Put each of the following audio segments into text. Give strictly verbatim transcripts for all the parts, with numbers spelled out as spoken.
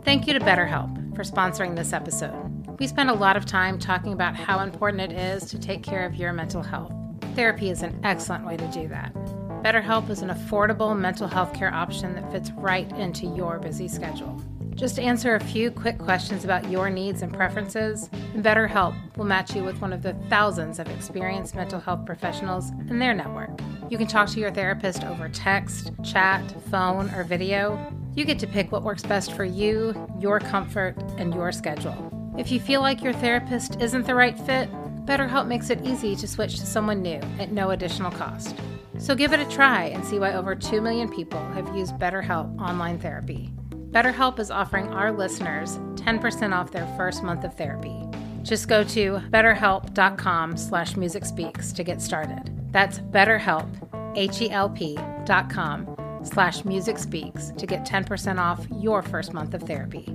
Thank you to BetterHelp for sponsoring this episode. We spend a lot of time talking about how important it is to take care of your mental health. Therapy is an excellent way to do that. BetterHelp is an affordable mental health care option that fits right into your busy schedule. Just answer a few quick questions about your needs and preferences, and BetterHelp will match you with one of the thousands of experienced mental health professionals in their network. You can talk to your therapist over text, chat, phone, or video. You get to pick what works best for you, your comfort, and your schedule. If you feel like your therapist isn't the right fit, BetterHelp makes it easy to switch to someone new at no additional cost. So give it a try and see why over two million people have used BetterHelp online therapy. BetterHelp is offering our listeners ten percent off their first month of therapy. Just go to betterhelp.com slash musicspeaks to get started. That's betterhelp, H-E-L-P dot com slash musicspeaks to get ten percent off your first month of therapy.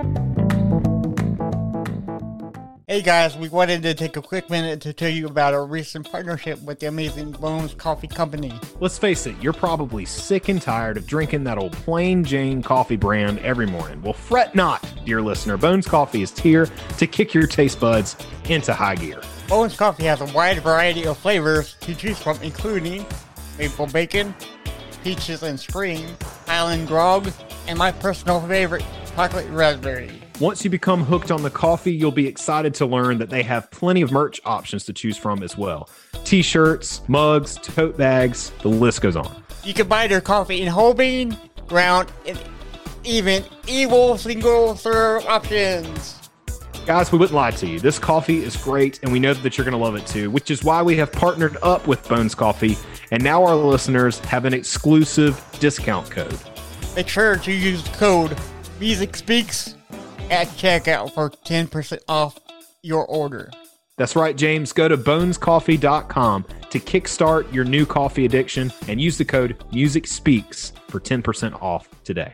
Hey guys, we wanted to take a quick minute to tell you about our recent partnership with the amazing Bones Coffee Company. Let's face it, you're probably sick and tired of drinking that old plain Jane coffee brand every morning. Well, fret not, dear listener. Bones Coffee is here to kick your taste buds into high gear. Bones Coffee has a wide variety of flavors to choose from, including maple bacon, peaches and spring, island grog, and my personal favorite, chocolate raspberry. Once you become hooked on the coffee, you'll be excited to learn that they have plenty of merch options to choose from as well. T-shirts, mugs, tote bags, the list goes on. You can buy their coffee in whole bean, ground, and even evil single serve options. Guys, we wouldn't lie to you. This coffee is great, and we know that you're going to love it too, which is why we have partnered up with Bones Coffee, and now our listeners have an exclusive discount code. Make sure to use the code MUSICSPEAKS at checkout for ten percent off your order. That's right, James. Go to bones coffee dot com to kickstart your new coffee addiction and use the code MUSICSPEAKS for ten percent off today.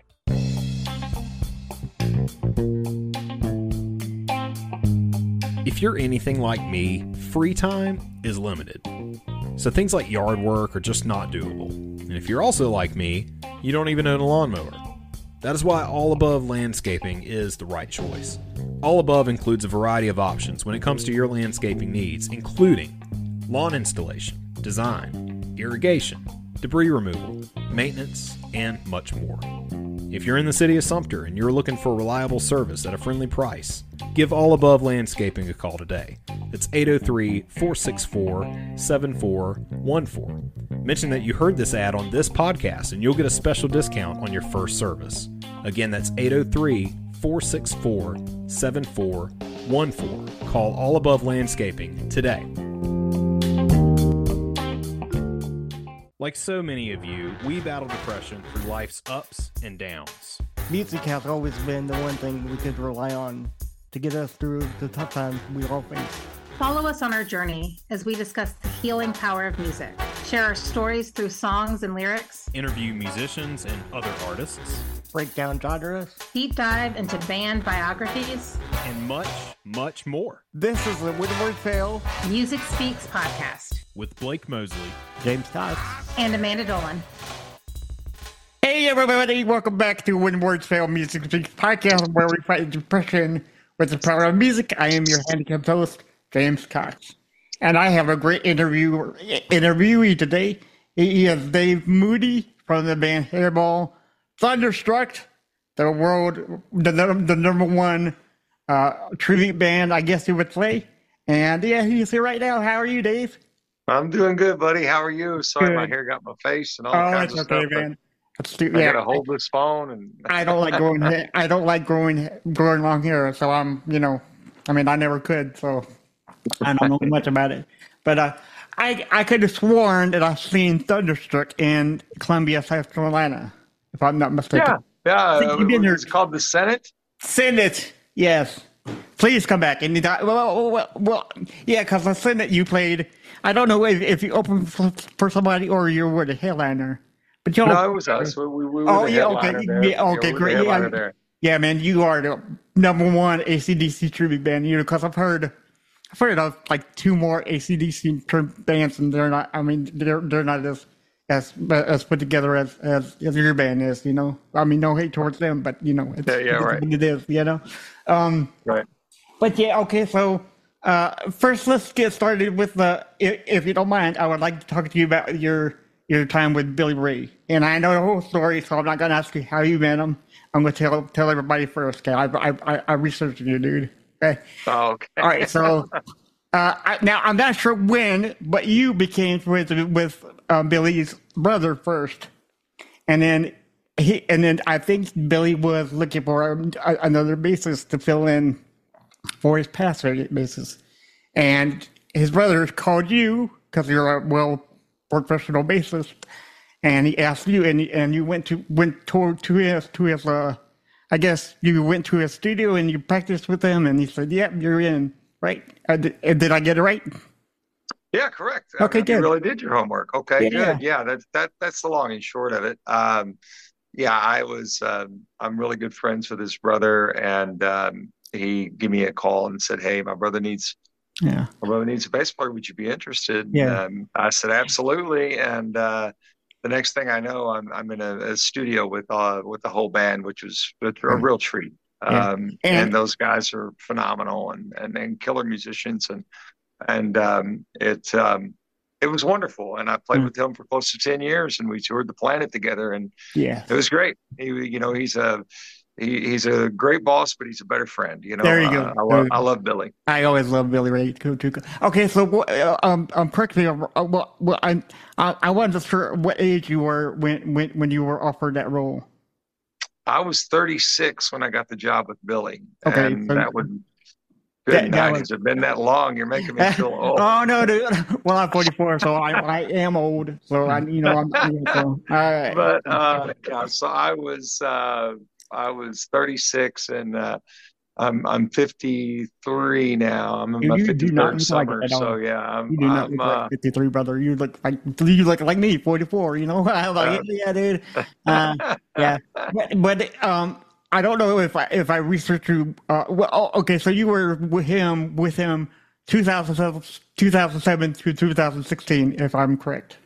If you're anything like me, free time is limited. So things like yard work are just not doable. And if you're also like me, you don't even own a lawnmower. That is why All Above Landscaping is the right choice. All Above includes a variety of options when it comes to your landscaping needs, including lawn installation, design, irrigation, debris removal, maintenance, and much more. If you're in the city of Sumter and you're looking for reliable service at a friendly price, give All Above Landscaping a call today. It's eight oh three, four six four, seven four one four. Mention that you heard this ad on this podcast and you'll get a special discount on your first service. Again, that's eight oh three, four six four, seven four one four. Call All Above Landscaping today. Like so many of you, we battle depression through life's ups and downs. Music has always been the one thing we could rely on to get us through the tough times we all face. Follow us on our journey as we discuss the healing power of music, share our stories through songs and lyrics, interview musicians and other artists, break down genres, deep dive into band biographies, and much, much more. This is the Windward Fail Music Speaks podcast with Blake Mosley, James Cox, and Amanda Dolan. Hey everybody, welcome back to Windward Fail Music Speaks podcast, where we fight depression with the power of music. I am your handicapped host, James Cox. And I have a great interview interviewee today. He is Dave Moody from the band Hairball. Thunderstruck, the world, the, the number one uh, tribute band, I guess you would say. And yeah, he's here right now. How are you, Dave? I'm doing good, buddy. How are you? Sorry, Good. My hair got my face and all Oh, kinds it's of okay, stuff. man. Let's do, I yeah. gotta hold this phone, and I don't like growing hair. I don't like growing growing long hair, so I'm, you know, I mean, I never could, so I don't know much about it. But uh, I I could have sworn that I've seen Thunderstruck in Columbia, South Carolina, if I'm not mistaken. yeah, yeah. Think you've been there- It's called the Senate. Send it, yes. Please come back. And well, well, well, well yeah, because the Senate you played. I don't know if, if you opened for, for somebody or you were the headliner. But you No, it was us. We, we, we were Oh, the yeah, okay. headliner there. Yeah, okay, we were great. the Yeah. headliner there. Yeah, man, you are the number one A C D C tribute band. You know, because I've heard, I've heard of like two more A C D C tribute bands, and they're not. I mean, they're they're not as as as put together as, as as your band is. You know, I mean, no hate towards them, but you know, it's, Yeah, yeah, it's right. what it is. You know, um, Right. but yeah, okay. So uh, first, let's get started with the. If, if you don't mind, I would like to talk to you about your your time with Billy Ray, and I know the whole story, so I'm not going to ask you how you met him. I'm going to tell tell everybody first. Okay, I I I, I researched you, dude. Okay. Oh, okay. All right, so uh, I, now I'm not sure when, but you became with with uh, Billy's brother first, and then he and then I think Billy was looking for a, another bassist to fill in for his past bassist, and his brother called you because you're a well professional bassist, and he asked you, and and you went to went to to his to his uh, I guess you went to his studio and you practiced with him, and he said, "Yep, you're in." Right? Uh, did, uh, did I get it right? Yeah, correct. Okay, I mean, good. You really did your homework. Okay, Yeah. good. Yeah, that's that that's the long and short of it. Um, yeah, I was. Um, I'm really good friends with his brother, and um, he gave me a call and said, "Hey, my brother needs Yeah. my brother needs a bass player. Would you be interested?" Yeah. And, um, I said, "Absolutely." And uh, the next thing I know, I'm I'm in a, a studio with uh with the whole band, which was a real treat. Yeah. Um, And- and those guys are phenomenal and, and, and killer musicians. And, and, um, it, um, it was wonderful. And I played Mm. with him for close to ten years, and we toured the planet together, and Yeah. it was great. He, you know, he's a, he, he's a great boss, but he's a better friend. You know, There you go. Uh, I, There love, you go. I love Billy. I always love Billy Ray too. too. Okay, so what- uh, um, um, correct me. Uh, well, well, I, I, I wasn't sure what age you were when, when, when you were offered that role. I was thirty-six when I got the job with Billy. Okay, And so- that would, That- good that night. was- Has it been that long? You're making me feel old. Oh no, dude. Well, I'm forty-four, so I, I am old. So I, you know, I'm. Yeah, so, all right. But uh, yeah, so I was uh, I was thirty-six, and uh, I'm I'm fifty-three now. I'm in You- my you do not fifty-third look like summer. it at all. So yeah, I'm You do not I'm look uh, like fifty-three, brother. You look like you look like me, forty-four. You know, I'm like, Uh, yeah, dude. Uh, yeah, but, but um, I don't know if I if I researched you. Uh, well, oh, okay, so you were with him with him two thousand seven, two thousand seven to two thousand sixteen, if I'm correct.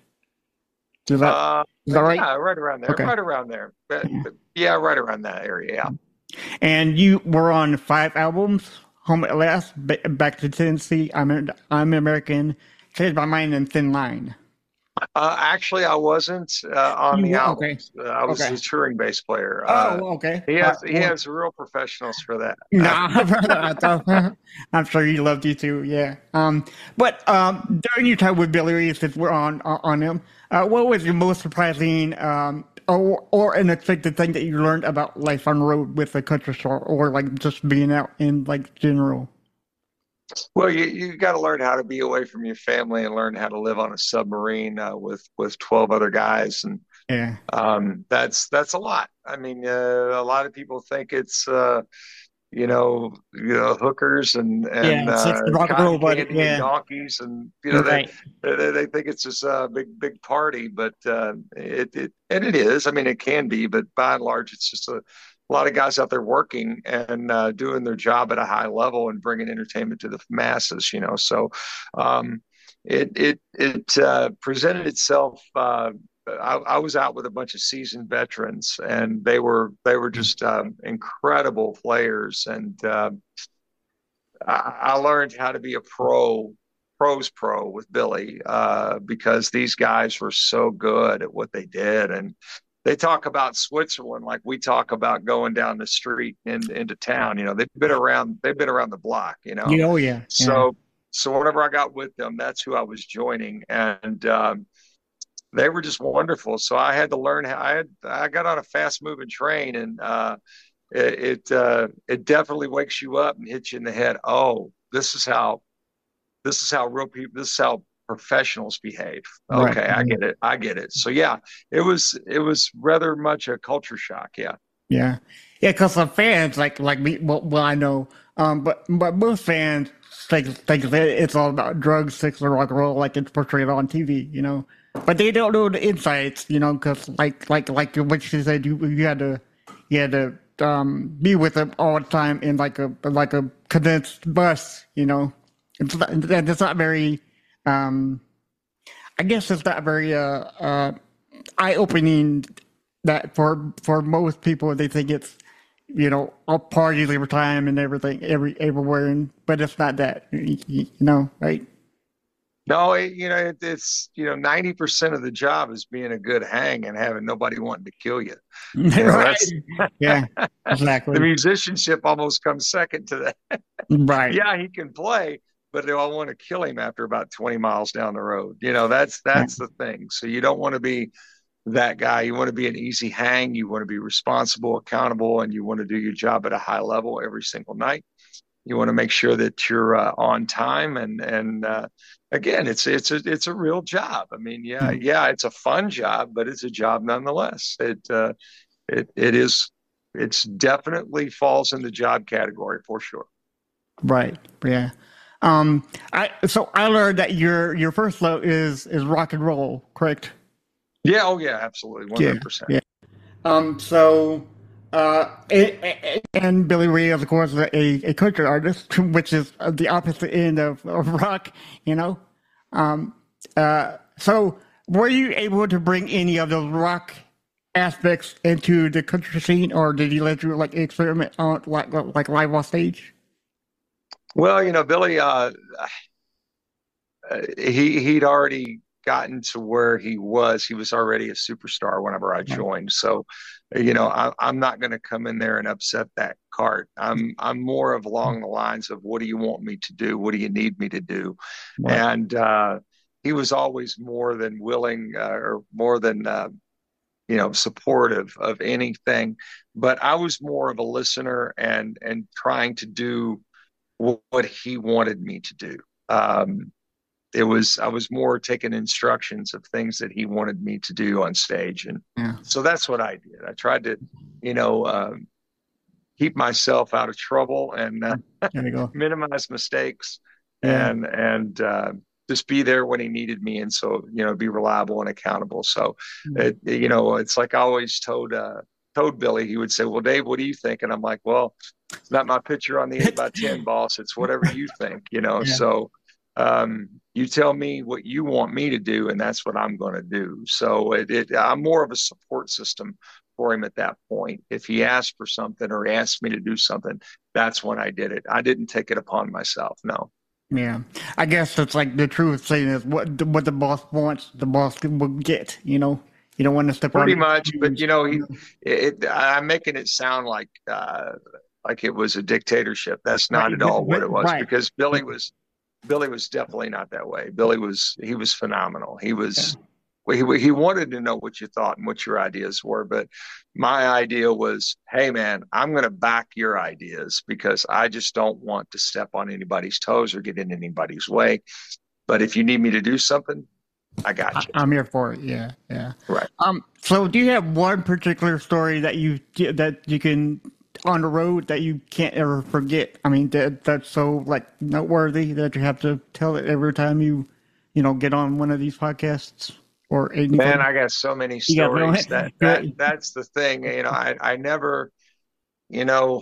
Is that uh, is that right? Yeah, right around there. Okay. Right around there. But, but yeah, right around that area. Yeah. And you were on five albums: Home at Last, Ba- Back to Tennessee, I'm I'm American, Changed My Mind, and Thin Line. Uh, actually, I wasn't uh, on You the were- album. okay. Uh, I was Okay. a touring bass player. Uh, Oh, okay. he has Uh, he well- has real professionals for that. Nah, brother, I thought, I'm sure he loved you too. Yeah. Um, but um, during your time with Billy Ray, since we're on on him, uh, what was your most surprising um, or or unexpected thing that you learned about life on the road with the country store, or like just being out in like general? Well, you you got to learn how to be away from your family and learn how to live on a submarine uh, with with twelve other guys, and Yeah. um, that's that's a lot. I mean, uh, a lot of people think it's uh, you know you know hookers and and Yeah, it's uh, just the rock and roll, cotton buddy. candy Yeah. and donkeys, and you know Right. they, they they think it's just a big big party, but uh, it it and it is. I mean, it can be, but by and large, it's just a a lot of guys out there working and uh, doing their job at a high level and bringing entertainment to the masses, you know. So um, it it it uh, presented itself. Uh, I, I was out with a bunch of seasoned veterans, and they were they were just um, incredible players, and uh, I, I learned how to be a pro. Pros pro with Billy uh, because these guys were so good at what they did, and they talk about Switzerland like we talk about going down the street in, into town. You know, they've been around, they've been around the block, you know. Yeah, oh yeah. So, so whenever I got with them, that's who I was joining, and um, they were just wonderful. So I had to learn how. I had, I got on a fast moving train, and uh, it it, uh, it definitely wakes you up and hits you in the head. Oh, this is how, this is how real people, this is how professionals behave. Right. Okay, I get it. I get it. So yeah, it was it was rather much a culture shock. Yeah. Yeah, yeah, because some fans like like me. Well, well, I know, um, but but most fans think think that it's all about drugs, sex, and rock and roll, like it's portrayed on T V, you know. But they don't know the insights, you know, because like like like what you said, you you had to you had to um, be with them all the time in like a like a condensed bus, you know. It's not, it's not very. Um, I guess it's not very uh, uh, eye opening that for for most people they think it's you know all parties every time and everything every everywhere, and but it's not that you, you know right. No, it, you know, it, it's, you know, ninety percent of the job is being a good hang and having nobody wanting to kill you. You know, Right. that's Yeah, the exactly. musicianship almost comes second to that. Right. Yeah, he can play, but do I want to kill him after about twenty miles down the road? You know, that's Yeah. that's the thing. So you don't want to be that guy. You want to be an easy hang. You want to be responsible, accountable, and you want to do your job at a high level every single night. You want to make sure that you're uh, on time, and and uh, again, it's it's a it's a real job. I mean, yeah, Mm. yeah, it's a fun job, but it's a job nonetheless. It uh, it it is it's definitely falls in the job category for sure. Right. Yeah. Um. I so I learned that your your first love is is rock and roll, correct? Yeah, oh yeah, absolutely, one Yeah. hundred percent. Yeah. Um. So. Uh, and, and Billy Ray, of course, is a, a country artist, which is the opposite end of, of rock, you know. Um, uh, so, were you able to bring any of those rock aspects into the country scene, or did you let you like experiment on like like live on stage? Well, you know, Billy, uh, uh, he he'd already gotten to where he was. He was already a superstar whenever I joined. So, you know, I, I'm not going to come in there and upset that cart. I'm I'm more of along the lines of, what do you want me to do? What do you need me to do? Right. And uh, he was always more than willing, uh, or more than uh, you know, supportive of anything. But I was more of a listener and and trying to do what he wanted me to do. Um, it was I was more taking instructions of things that he wanted me to do on stage, and Yeah. so that's what I did. I tried to, you know, um, keep myself out of trouble and uh, There you go. minimize mistakes, Yeah. and and uh, just be there when he needed me, and so, you know, be reliable and accountable. So, it, you know, it's like I always told uh, told Billy. He would say, "Well, Dave, what do you think?" And I'm like, "Well, it's not my picture on the eight by ten, boss. It's whatever you think, you know." Yeah. So, um, you tell me what you want me to do, and that's what I'm going to do. So, it, it, I'm more of a support system for him at that point. If he asked for something or he asked me to do something, that's when I did it. I didn't take it upon myself. No. Yeah, I guess that's like the truth saying is what the, what the boss wants, the boss will get. You know, you don't want to step on. Pretty much, but you know, he, it, I'm making it sound like uh, like it was a dictatorship. That's not Right, at all what it was, right. because Billy was Billy was definitely not that way. Billy was he was phenomenal. He was he he wanted to know what you thought and what your ideas were, but my idea was, hey man, I'm going to back your ideas because I just don't want to step on anybody's toes or get in anybody's way. But if you need me to do something, I got you. I'm here for it. Yeah, yeah. Right. Um. So, do you have one particular story that you that you can on the road that you can't ever forget? I mean, that that's so like noteworthy that you have to tell it every time you, you know, get on one of these podcasts or anything. Man, I got so many You got stories. no- That that that's the thing. You know, I I never, you know,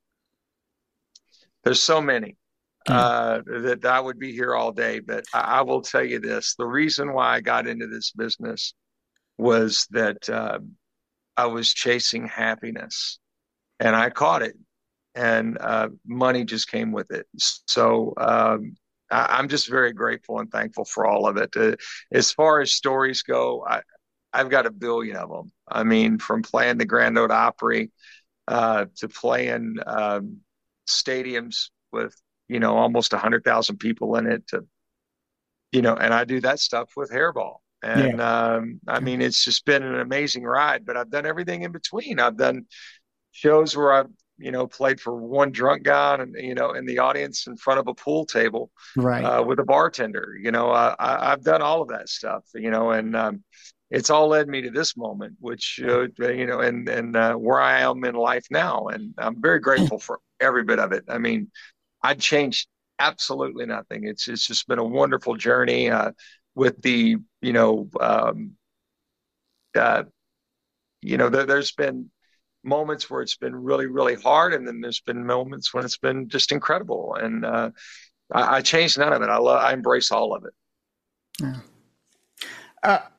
there's so many. Uh, that I would be here all day, but I, I will tell you this: the reason why I got into this business was that uh, I was chasing happiness, and I caught it, and uh, money just came with it. So um, I, I'm just very grateful and thankful for all of it. Uh, as far as stories go, I, I've got a billion of them. I mean, from playing the Grand Ole Opry uh, to playing um, stadiums with, you know, almost a hundred thousand people in it, to, you know, and I do that stuff with Hairball. And um, I mean, it's just been an amazing ride, but I've done everything in between. I've done shows where I've, you know, played for one drunk guy and, you know, in the audience in front of a pool table, right. uh, with a bartender. You know, I, I, I've done all of that stuff, you know, and um, it's all led me to this moment, which, uh, you know, and, and uh, where I am in life now. And I'm very grateful for every bit of it. I mean, I'd change absolutely nothing. It's it's just been a wonderful journey, uh, with the, you know, um, uh, you know, there, there's been moments where it's been really, really hard, and then there's been moments when it's been just incredible. And uh, I, I changed none of it. I love, I embrace all of it. Yeah. Uh,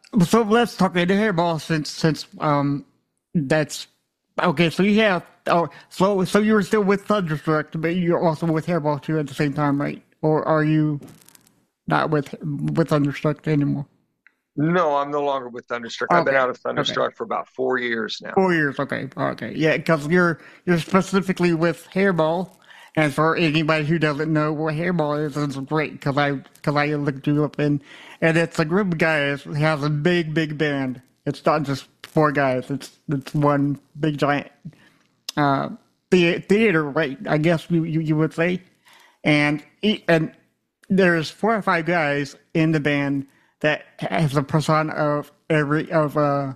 So let's talk into Hairball since since um that's okay. So you have oh so so you were still with Thunderstruck, but you're also with Hairball too at the same time, right? Or are you not with with Thunderstruck anymore? No, I'm no longer with Thunderstruck. I've been Okay, out of okay, Thunderstruck for about four years now. four years. Okay, okay, yeah, because you're you're specifically with Hairball. And for anybody who doesn't know what Hairball is, it's great because I because I looked you up and and it's a group of guys who has a big big band. It's not just four guys. It's it's one big giant uh, the, theater, right? I guess you, you, you would say. And e- and there's four or five guys in the band that has a persona of every of uh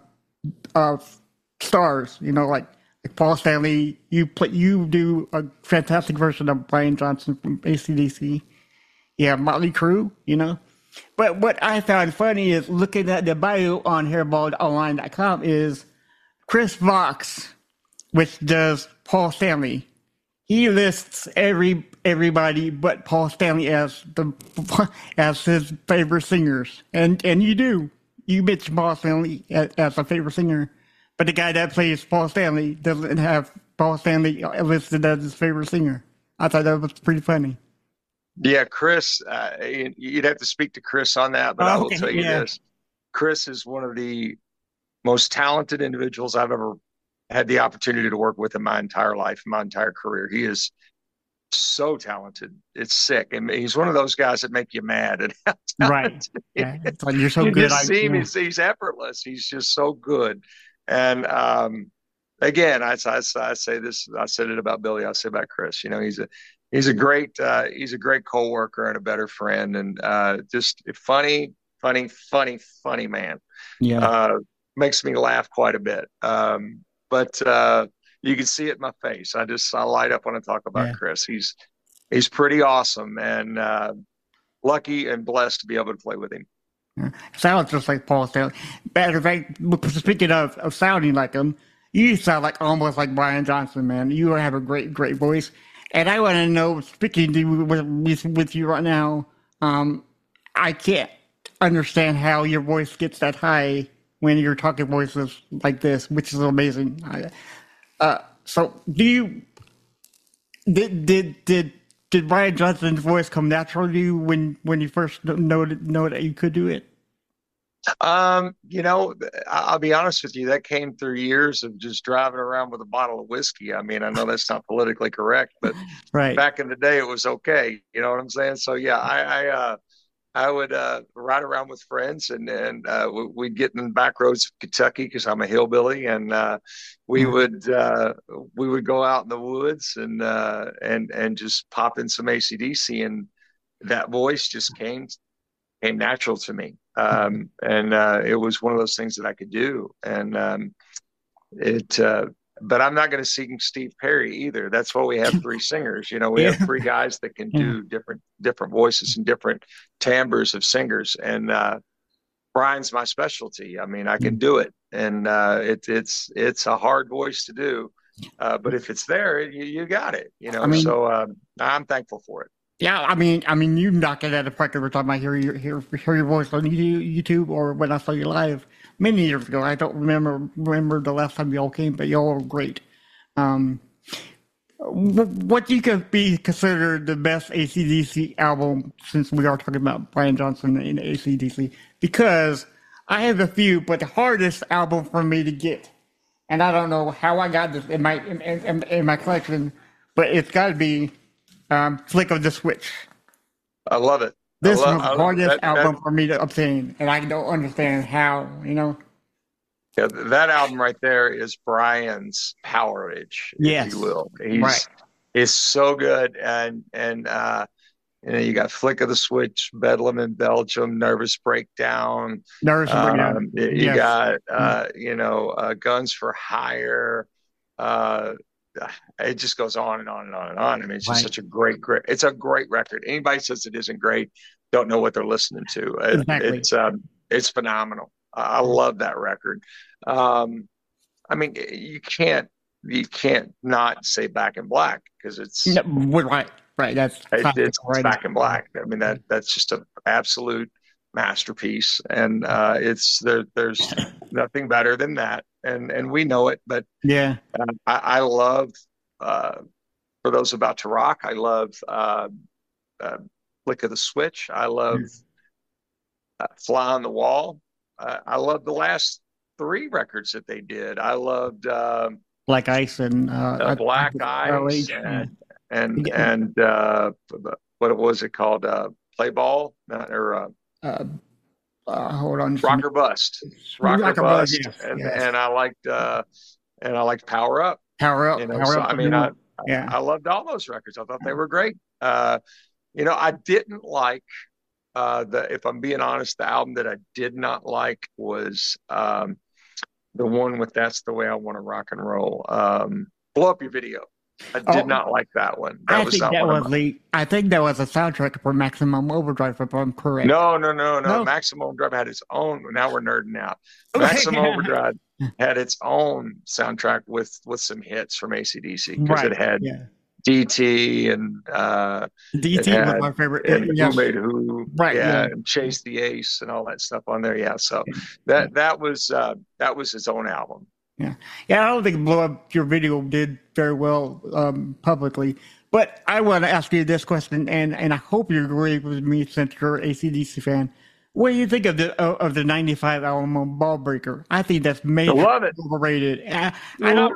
of stars. You know, like like Paul Stanley. You play you do a fantastic version of Brian Johnson from A C D C. Yeah, Motley Crue. You know. But what I found funny is looking at the bio on hairball online dot com is Chris Vox, which does Paul Stanley. He lists every everybody but Paul Stanley as the as his favorite singers, and and you do you mention Paul Stanley as, as a favorite singer, but the guy that plays Paul Stanley doesn't have Paul Stanley listed as his favorite singer. I thought that was pretty funny. Yeah, Chris, uh, you'd have to speak to Chris on that, but Oh, I will okay, tell you yeah. this. Chris is one of the most talented individuals I've ever had the opportunity to work with in my entire life, my entire career. He is so talented. It's sick. And he's one of those guys that make you mad at how Right. talented Yeah. It's like you're so you good. just I, see him. yeah. He's, he's effortless. He's just so good. And um, again, I, I, I say this, I said it about Billy, I say about Chris, you know, he's a, he's a great, uh, he's a great coworker and a better friend, and uh, just funny, funny, funny, funny man. Yeah. Uh, makes me laugh quite a bit. Um, but uh, you can see it in my face. I just, I light up when I talk about Yeah. Chris. He's, he's pretty awesome, and uh, lucky and blessed to be able to play with him. Yeah. Sounds just like Paul Stanley. Matter of fact, speaking of, of sounding like him, you sound like almost like Brian Johnson, man. You have a great, great voice. And I want to know, speaking to with, with you right now, um, I can't understand how your voice gets that high when you're talking voices like this, which is amazing. I, uh, so, do you did did did did Brian Johnson's voice come natural to you when when you first know know that you could do it? Um, you know, I'll be honest with you, that came through years of just driving around with a bottle of whiskey. I mean, I know that's not politically correct, but Right. back in the day it was okay. You know what I'm saying? So yeah, I, I, uh, I would uh, ride around with friends, and and uh, we'd get in the back roads of Kentucky because I'm a hillbilly, and uh, we Mhm. would uh, we would go out in the woods and uh, and and just pop in some A C D C, and that voice just came came natural to me, um, and uh, it was one of those things that I could do, and um, it. Uh, but I'm not going to sing Steve Perry either. That's why we have three singers. You know, we Yeah. have three guys that can do different different voices and different timbres of singers. And uh, Brian's my specialty. I mean, I can do it, and uh, it, it's it's a hard voice to do, uh, but if it's there, you, you got it. You know, I mean- so um, I'm thankful for it. Yeah, I mean, I mean, you knock it out of the park every time I hear your hear, hear your voice on YouTube or when I saw you live many years ago. I don't remember remember the last time y'all came, but y'all were great. Um, wh- what do you could be considered the best A C D C album, since we are talking about Brian Johnson in A C D C? Because I have a few, but the hardest album for me to get, and I don't know how I got this in my in, in, in my collection, but it's got to be um, Flick of the Switch. I love it. This I love, was I the love hardest that, album that, for me to obtain, and I don't understand how, you know? yeah, that album right there is Brian's powerage, if Yes. you will. He's Right. is so good, and and uh, you know, you got Flick of the Switch, Bedlam in Belgium, Nervous Breakdown. Nervous Breakdown. Um, you Yes. got uh, you know uh, Guns for Hire. Uh, it just goes on and on and on and on. I mean, it's just Right. such a great, great. It's a great record. Anybody says it isn't great, don't know what they're listening to. It- Exactly. It's um, it's phenomenal. I love that record. Um, I mean, you can't you can't not say Back in Black because it's No, we're right, right. That's it, classic, it's right? Back in Black. I mean that that's just an absolute masterpiece, and uh, it's there. There's nothing better than that, and and we know it. But Yeah. uh, I, I love uh, for those about to rock. I love uh, uh, Flick of the Switch. I love uh, Fly on the Wall. Uh, I love the last three records that they did. I loved uh, Like Ice and uh, uh, Black Ice and and Yeah. and uh, what was it called? Uh, Play Ball Not- or uh, uh, uh, hold on. Rock or Bust. Rock or Rock or Bust, Bust. yes, And yes. and I liked uh, and I liked Power Up. Power Up. You know, Power so Up. I mean, I yeah. I loved all those records. I thought they were great. Uh, you know, I didn't like uh, the. If I'm being honest, the album that I did not like was um, the one with "That's the Way I Want to Rock and Roll." Um, Blow Up Your Video. I did Oh, not like that one. That I was think not that one was of my. the. I think that was a soundtrack for Maximum Overdrive, if I'm correct. No, no, no, no. No? Maximum Overdrive had its own. Now we're nerding out. Maximum Overdrive had its own soundtrack with with some hits from A C D C because Right. it had Yeah. D T and uh, D it T was had my favorite. and Yes. Who Made Who, Right, yeah, yeah. and Chase the Ace and all that stuff on there. Yeah, so that that was uh, that was his own album. Yeah, yeah. I don't think Blow Up Your Video did very well um, publicly, but I want to ask you this question, and, and I hope you agree with me since you're an A C D C fan. What do you think of the of of the ninety-five album of Ball Breaker? I think that's major love it. overrated. I, I don't.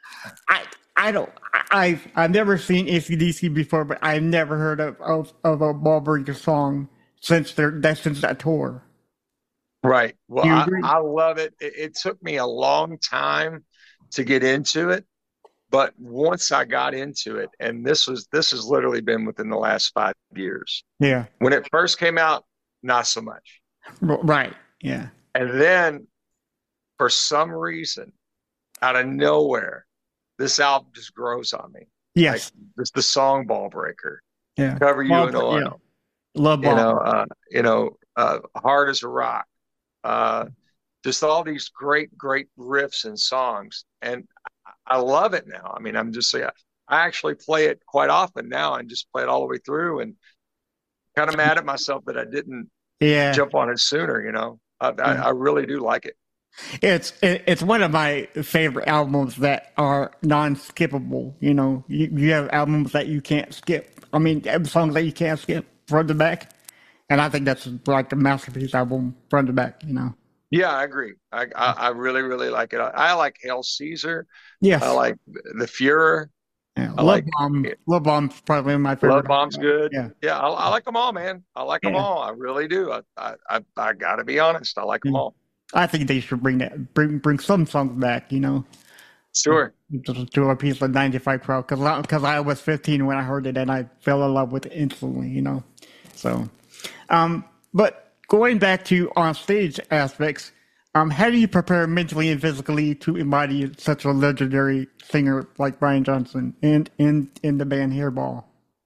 I I don't. I I've never seen A C D C before, but I've never heard of of, of a Ball Breaker song since their that since that tour. Right. Well, Do you I, agree? I love it. it. It took me a long time to get into it, but once I got into it, and this was this has literally been within the last five years. Yeah. When it first came out, not so much, R- Right. Yeah. and then for some reason, out of nowhere, this album just grows on me. Yes. It's the song "Ball Breaker," Yeah. "Cover You Ball in Bre- Oil," yeah. Love you Ball. know, uh, you know, uh, "Hard as a Rock." Uh, just all these great, great riffs and songs, and I love it now. I mean, I'm just saying, I actually play it quite often now, and just play it all the way through, and kind of mad at myself that I didn't Yeah. jump on it sooner. You know, I, I, I really do like it. It's it, it's one of my favorite albums that are non-skippable. You know, you, you have albums that you can't skip. I mean, songs that you can't skip front to back, and I think that's like a masterpiece album front to back. You know. Yeah, I agree. I I, I really, really like it. I, I like Hail Caesar. Yes. I like the Fuhrer. Yeah. I Love like Bomb. Love Bomb's probably my favorite. Love Bomb's good. Yeah. Yeah, I, I like them all, man. I like them Yeah. all. I really do. I I I, I got to be honest. I like them Yeah. all. I think they should bring that bring bring some songs back. You know. Sure. To, to a piece of ninety-five crowd because I, 'cause I was fifteen when I heard it and I fell in love with it instantly, you know. So, um, but going back to on stage aspects, um, how do you prepare mentally and physically to embody such a legendary singer like Brian Johnson in in in the band Hairball?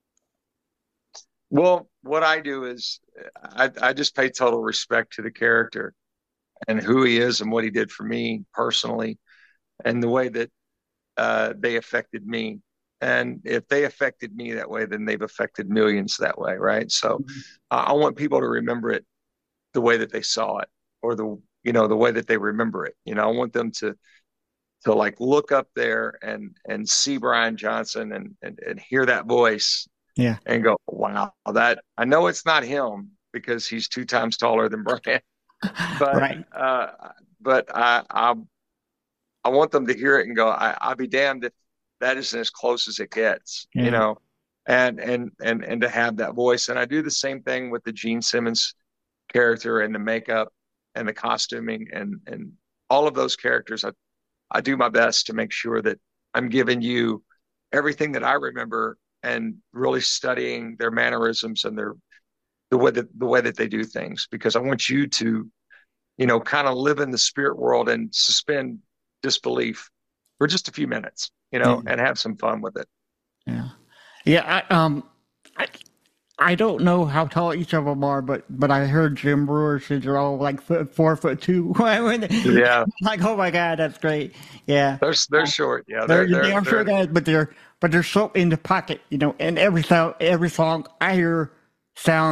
Well, what I do is I, I just pay total respect to the character and who he is and what he did for me personally and the way that uh, they affected me. And if they affected me that way, then they've affected millions that way, right? So uh, I want people to remember it the way that they saw it or the, you know, the way that they remember it. You know, I want them to to like look up there and and see Brian Johnson and and, and hear that voice Yeah. and go, wow, that I know it's not him because he's two times taller than Brian, but Right. uh, but I, I I want them to hear it and go, I, I'll be damned if that isn't as close as it gets, Yeah. you know, and and and and to have that voice. And I do the same thing with the Gene Simmons character and the makeup and the costuming and and all of those characters. I I do my best to make sure that I'm giving you everything that I remember and really studying their mannerisms and their the way that the way that they do things, because I want you to, you know, kind of live in the spirit world and suspend disbelief for just a few minutes, you know, Yeah. and have some fun with it. Yeah. Yeah. I, um, I, I don't know how tall each of them are, but but I heard Jim Brewer said they're all like foot, four foot two. Yeah, Like, oh my God, that's great. Yeah. they're they're short. Yeah, They're, they're, they they're, are short they're- guys, but they're but they're so in the pocket, you know. And every sound, every song I hear sounds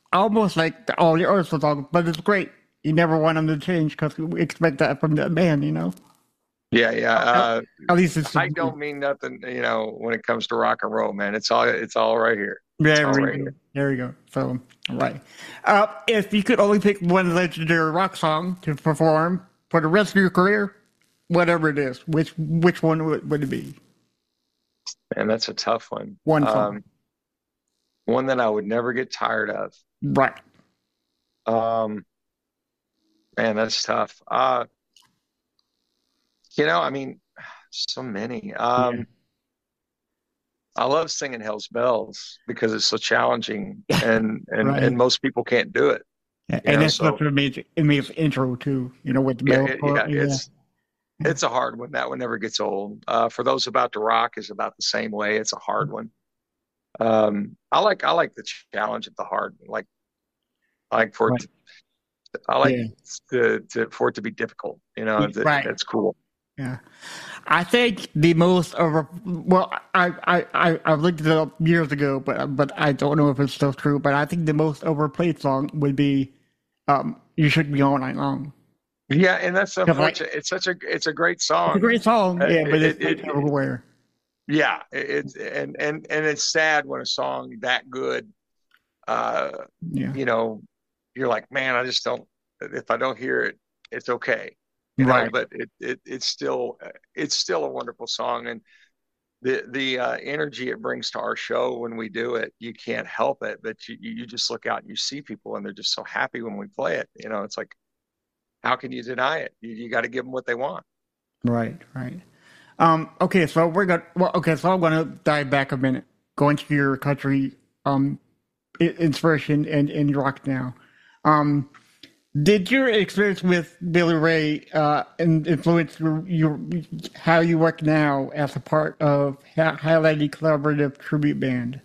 almost like all the other songs, but it's great. You never want them to change because we expect that from that band, you know. Yeah, yeah. Uh, At least it's I don't mean nothing, you know, when it comes to rock and roll, man. It's all it's all right here. There all we right go. here. There we go. So, all right. Uh, if you could only pick one legendary rock song to perform for the rest of your career, whatever it is, which which one would, would it be? And that's a tough one. One song. Um, one that I would never get tired of. Right. Um, man, that's tough. Uh, you know, I mean, so many. Um, Yeah. I love singing Hell's Bells because it's so challenging, and and, Right. and most people can't do it. Yeah, You and know, it's so- such an amazing, amazing intro too. You know, with the Yeah, bell. it- part, yeah, it's it's a hard one. That one never gets old. Uh, for those about to rock is about the same way. It's a hard one. Um, I like I like the challenge of the hard. Like I like for it. To, I like Yeah. to, to for it to be difficult. You know, that, Right. that's cool. Yeah, I think the most over. Well, I I I I looked it up years ago, but but I don't know if it's still true. But I think the most overplayed song would be, um, "You Should Be All Night Long." Yeah, and that's like- unfortunate. It's such a it's a great song. It's a great song, Uh, yeah, but it- it's it- not everywhere. Yeah, it- it's and and and it's sad when a song that good, uh, Yeah, you know, you're like, man, I just don't. If I don't hear it, it's okay, you know. Right. But it, it it's still it's still a wonderful song, and the the uh, energy it brings to our show when we do it, you can't help it. But you you just look out and you see people, and they're just so happy when we play it. You know, it's like, how can you deny it? You, you got to give them what they want. right, right. Um, okay, so we're gonna. Well, okay, so I'm gonna dive back a minute, go into your country um i- inspiration and in rock now. Um, did your experience with Billy Ray uh in- influence your, your how you work now as a part of Hi- Highlighting Collaborative Tribute Band?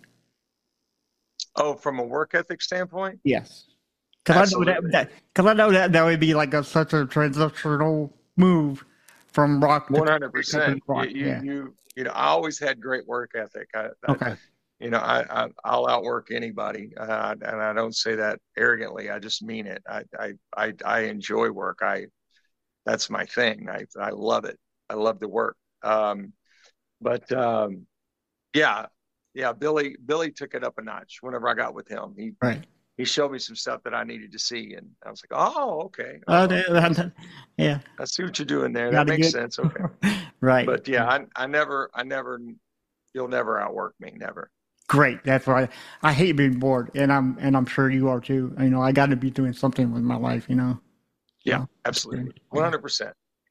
Oh, from a work ethic standpoint, Yes, because I know Absolutely. that because I know that that would be like a such a transitional move from rock to one hundred percent. rock. You, Yeah. you you know, I always had great work ethic. I, I, Okay. you know, I, I I'll outwork anybody, uh, and I don't say that arrogantly. I just mean it. I I I, I enjoy work. I that's my thing. I I love it. I love the work. Um, but um, yeah, yeah. Billy Billy took it up a notch whenever I got with him. He Right. he showed me some stuff that I needed to see, and I was like, oh, okay. Oh, Oh, that- that- yeah. I see what you're doing there. Gotta That makes get- sense. Okay. Right. But yeah, I I never I never you'll never outwork me. Never. Great. That's why I, I hate being bored, and I'm and I'm sure you are too. You know, I got to be doing something with my life. You know. Yeah, Yeah. absolutely. one hundred percent.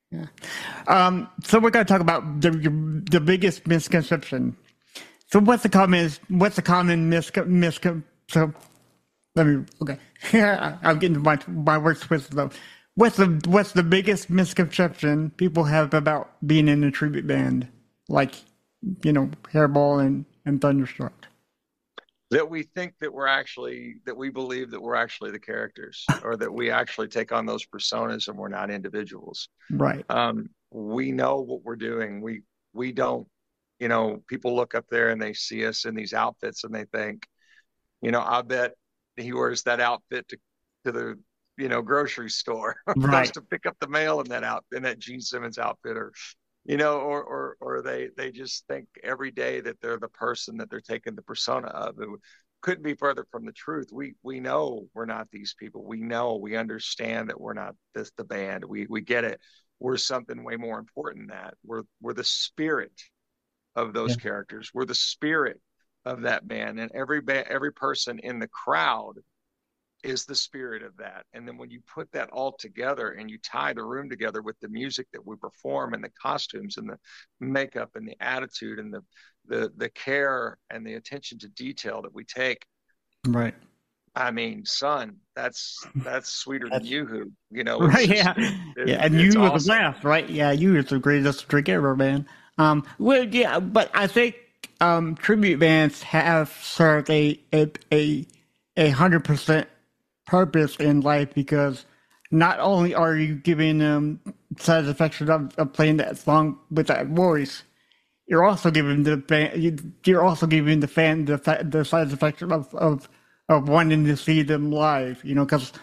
Um. So we're going to talk about the the biggest misconception. So what's the common what's the common miscon miscon so let me okay. I'm getting my my words twisted though. What's the what's the biggest misconception people have about being in a tribute band, like, you know, Hairball and and Thunderstruck? That we think that we're actually that we believe that we're actually the characters, or that we actually take on those personas and we're not individuals. Right. Um, we know what we're doing. We we don't, you know, people look up there and they see us in these outfits and they think, you know, I bet he wears that outfit to, to the, you know, grocery store, Right. goes to pick up the mail in that out in that Gene Simmons outfit, or, you know, or or or they they just think every day that they're the person that they're taking the persona of. It couldn't be further from the truth. We we know we're not these people. We know, we understand that we're not this the band. We we get it. We're something way more important than that. We're we're the spirit of those Yeah. characters. We're the spirit of that band, and every ba- every person in the crowd is the spirit of that. And then when you put that all together and you tie the room together with the music that we perform and the costumes and the makeup and the attitude and the the the care and the attention to detail that we take, Right. I mean, son, that's that's sweeter than That's- Yoo-hoo. You know, it's Right. just- Yeah. it- Yeah. And it's you was awesome. the last, right? Yeah. You was the greatest drink ever, man. Um. Well, yeah, but I think um tribute bands have served a a a a hundred percent purpose in life, because not only are you giving them satisfaction of, of playing that song with that voice, you're also giving the fan, you- you're also giving the fan the fa- the satisfaction of, of of wanting to see them live, you know, because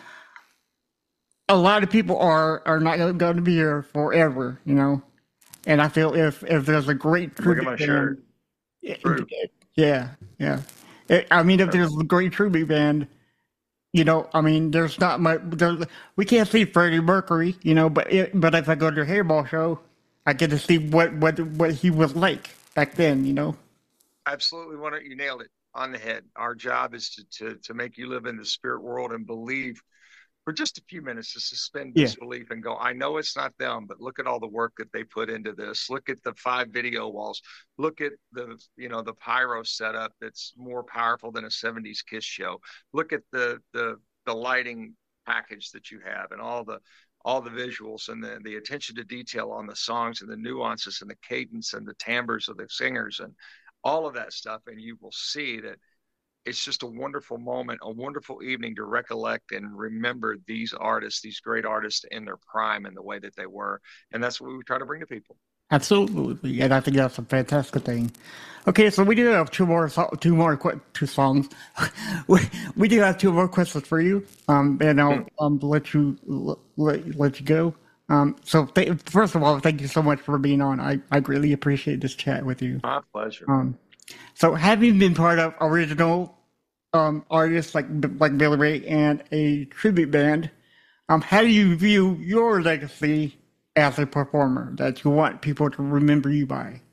a lot of people are are not going to be here forever, you know. And I feel if if there's a great Look at tribute my band, shirt. it- True. it- yeah, yeah. It- I mean, if there's a great tribute band, you know, I mean, there's not much. There's, we can't see Freddie Mercury, you know, but it, but if I go to a Hairball show, I get to see what what what he was like back then, you know. Absolutely, one you nailed it on the head. Our job is to to to make you live in the spirit world and believe for just a few minutes, to suspend Yeah. disbelief and go, I know it's not them, but look at all the work that they put into this. Look at the five video walls. Look at the, you know, the pyro setup that's more powerful than a seventies Kiss show. Look at the the the lighting package that you have and all the all the visuals and the, the attention to detail on the songs and the nuances and the cadence and the timbres of the singers and all of that stuff. And you will see that it's just a wonderful moment, a wonderful evening to recollect and remember these artists, these great artists in their prime and the way that they were. And that's what we try to bring to people. Absolutely, and I think that's a fantastic thing. Okay, so we do have two more, so- two more, que- two songs. we, we do have two more questions for you, um, and I'll um, let you let, let you go. Um, so th- first of all, thank you so much for being on. I, I greatly appreciate this chat with you. My pleasure. Um, so having been part of original um, artists like like Billy Ray and a tribute band, um, how do you view your legacy as a performer that you want people to remember you by?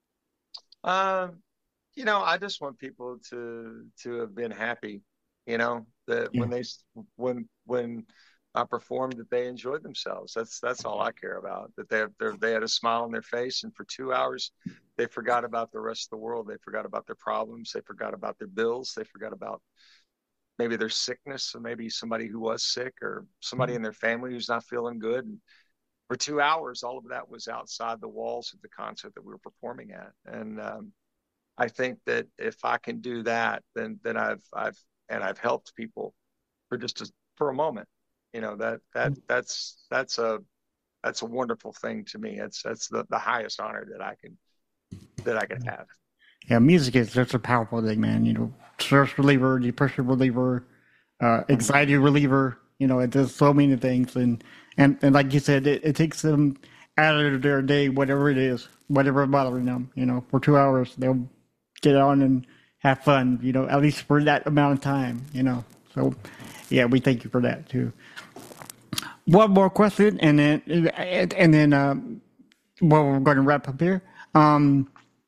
Um, you know, I just want people to to have been happy. You know, that Yeah. when they when when I performed, that they enjoyed themselves. That's that's all I care about. That they they they had a smile on their face, and for two hours, they forgot about the rest of the world. They forgot about their problems. They forgot about their bills. They forgot about maybe their sickness, or maybe somebody who was sick, or somebody in their family who's not feeling good. And for two hours, all of that was outside the walls of the concert that we were performing at. And um, I think that if I can do that, then then I've I've and I've helped people for just a, for a moment. You know, that that that's that's a that's a wonderful thing to me. It's that's the, the highest honor that I can that I can have. Yeah, music is just a powerful thing, man. You know, stress reliever, depression reliever, uh, anxiety reliever. You know, it does so many things, and and, and like you said, it, it takes them out of their day, whatever it is, whatever bothering them. You know, for two hours, they'll get on and have fun. You know, at least for that amount of time. You know, so yeah, we thank you for that too. One more question, and then and then um, well, we're going to wrap up here. Um,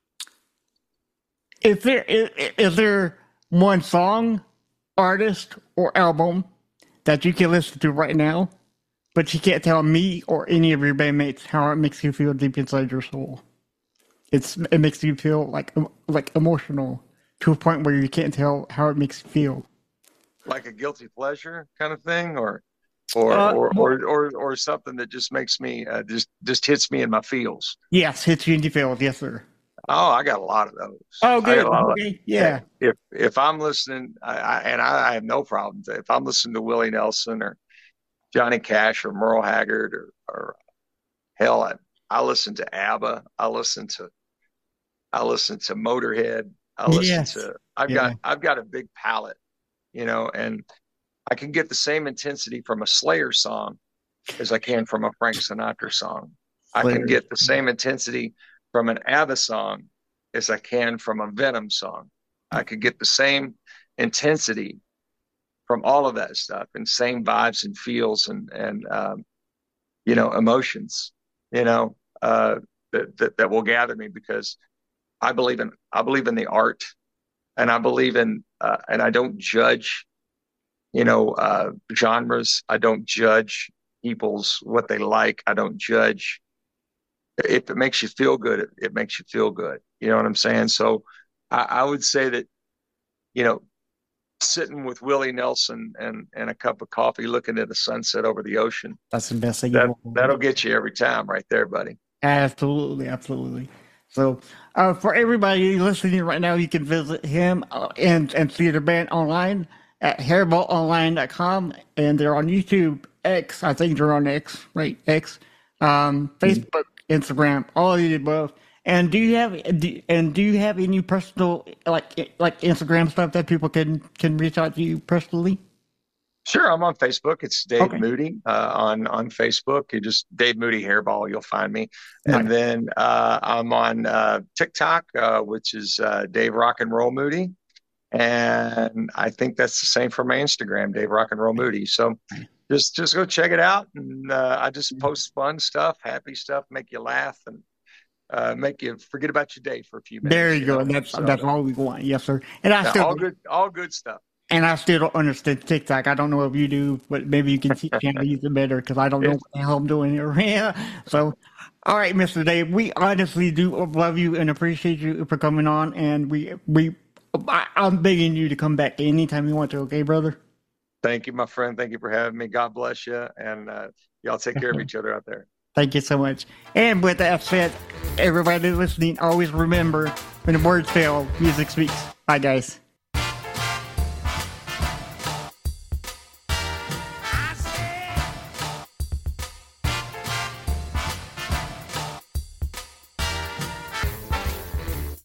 Is there is, is there one song, artist, or album that you can listen to right now, but you can't tell me or any of your bandmates how it makes you feel deep inside your soul? It's it makes you feel like like emotional to a point where you can't tell how it makes you feel. Like a guilty pleasure kind of thing, or or Uh, or, well- or, or or something that just makes me uh, just just hits me in my feels. Yes, hits you in the feels, yes, sir. Oh, I got a lot of those. Oh, I good. got a lot of- Okay, yeah. If if I'm listening, I, I, and I, I have no problems. If I'm listening to Willie Nelson or Johnny Cash or Merle Haggard or or hell, I, I listen to ABBA. I listen to I listen to Motorhead. I listen Yes. to. I've Yeah. got I've got a big palette, you know, and I can get the same intensity from a Slayer song as I can from a Frank Sinatra song. I Slayer. can get the same intensity from an ABBA song as I can from a Venom song. I could get the same intensity from all of that stuff, and same vibes and feels and and um, you know, emotions, you know, uh, that, that that will gather me, because I believe in I believe in the art, and I believe in uh, and I don't judge, you know, uh, genres. I don't judge people's what they like. I don't judge. If it makes you feel good, it, it makes you feel good. You know what I'm saying? So I, I would say that, you know, sitting with Willie Nelson and, and a cup of coffee, looking at the sunset over the ocean, That's the best thing. that, of all. that'll get you every time right there, buddy. Absolutely, absolutely. So, uh, for everybody listening right now, you can visit him uh, and and see the band online at hairball online dot com, and they're on YouTube, X. I think they're on X, right? X, um, Facebook, Instagram, all of the above. And do you have do, and do you have any personal like like Instagram stuff that people can can reach out to you personally? Sure, I'm on Facebook. It's Dave Okay. Moody uh, on on Facebook. You just Dave Moody Hairball, you'll find me. Nice. And then uh, I'm on uh, TikTok, uh, which is uh, Dave Rock and Roll Moody, and I think that's the same for my Instagram, Dave Rock and Roll Moody. So just just go check it out. And uh, I just post fun stuff, happy stuff, make you laugh, and uh, make you forget about your day for a few minutes. There you, you go. know? That's So, that's all we want. Yes, sir. And I yeah, still all good, all good stuff. and I still don't understand TikTok. I don't know if you do, but maybe you can teach me how to use it better because I don't know what the hell I'm doing here. Yeah. So, all right, Mister Dave, we honestly do love you and appreciate you for coming on. And we we I, I'm begging you to come back anytime you want to. Okay, brother. Thank you, my friend. Thank you for having me. God bless you, and uh, y'all take care of each other out there. Thank you so much. And with that said, everybody listening, always remember when the words fail, music speaks. Bye, guys.